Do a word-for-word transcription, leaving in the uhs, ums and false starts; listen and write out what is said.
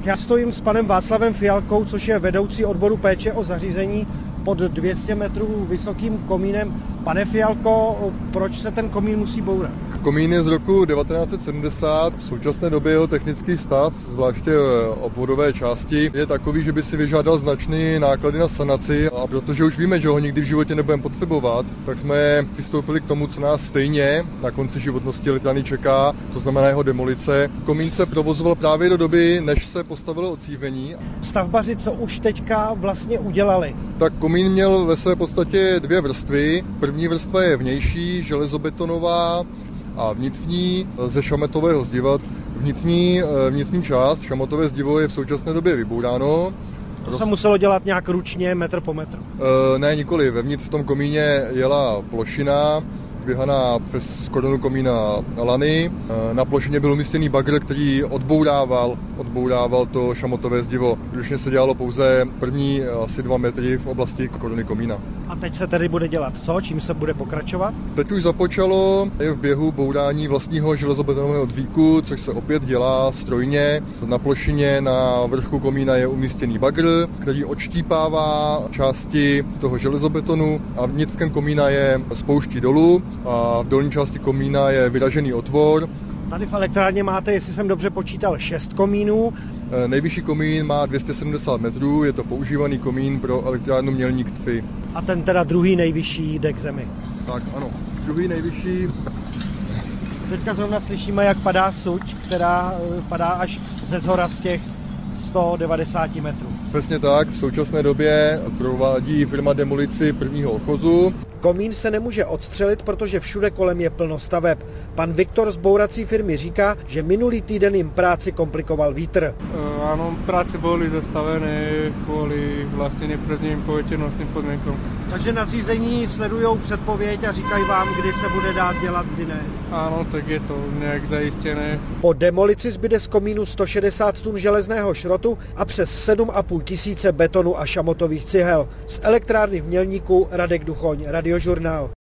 Já stojím s panem Václavem Fialkou, což je vedoucí odboru péče o zařízení pod dvě stě metrů vysokým komínem. Pane Fialko, proč se ten komín musí bourat? Komín je z roku devatenáct set sedmdesát. V současné době jeho technický stav, zvláště obvodové části, je takový, že by si vyžádal značné náklady na sanaci. A protože už víme, že ho nikdy v životě nebudeme potřebovat, tak jsme přistoupili k tomu, co nás stejně na konci životnosti elektrárny čeká, to znamená jeho demolice. Komín se provozoval právě do doby, než se postavilo odcívení. Stavbaři, co už teďka vlastně udělali? Tak komín měl ve své podstatě dvě vrstvy. První vrstva je vnější, železobetonová a vnitřní ze šamotového zdiva. Vnitřní, vnitřní část, šamotové zdivo, je v současné době vybouráno. To se muselo dělat nějak ručně, metr po metru? E, ne, nikoli. Vevnitř v tom komíně jela plošina, vyhaná přes korunu komína lany. Na plošině byl umístěný bagr, který odbourával, odbourával to šamotové zdivo. Ručně se dělalo pouze první asi dva metry v oblasti koruny komína. A teď se tedy bude dělat co? Čím se bude pokračovat? Teď už započalo, je v běhu bourání vlastního železobetonového dvíku, což se opět dělá strojně. Na plošině na vrchu komína je umístěný bagr, který odštípává části toho železobetonu a vnitřkem komína je spouští dolů a v dolní části komína je vyražený otvor. Tady v elektrárně máte, jestli jsem dobře počítal, šest komínů. Nejvyšší komín má dvě stě sedmdesát metrů, je to používaný komín pro elektrárnu Mělník tři. A ten teda druhý nejvyšší jde k zemi. Tak ano, druhý nejvyšší. Teďka zrovna slyšíme, jak padá suť, která padá až ze zhora z těch sto devadesát metrů. Přesně tak, v současné době provádí firma demolici prvního ochozu. Komín se nemůže odstřelit, protože všude kolem je plno staveb. Pan Viktor z bourací firmy říká, že minulý týden jim práci komplikoval vítr. Áno, práce boli zastavené kvůli vlastně nepriaznivým povětrnostním podmínkám. Takže nadřízení sledují předpověď a říkají vám, kdy se bude dát dělat, kdy ne. Áno, tak je to nějak zajištěné. Po demolici zbyde z komínu sto šedesát tun železného šrotu a přes sedm a půl tisíce betonu a šamotových cihel. Z elektrárny v Mělníku Radek Duchoň, Radiožurnál.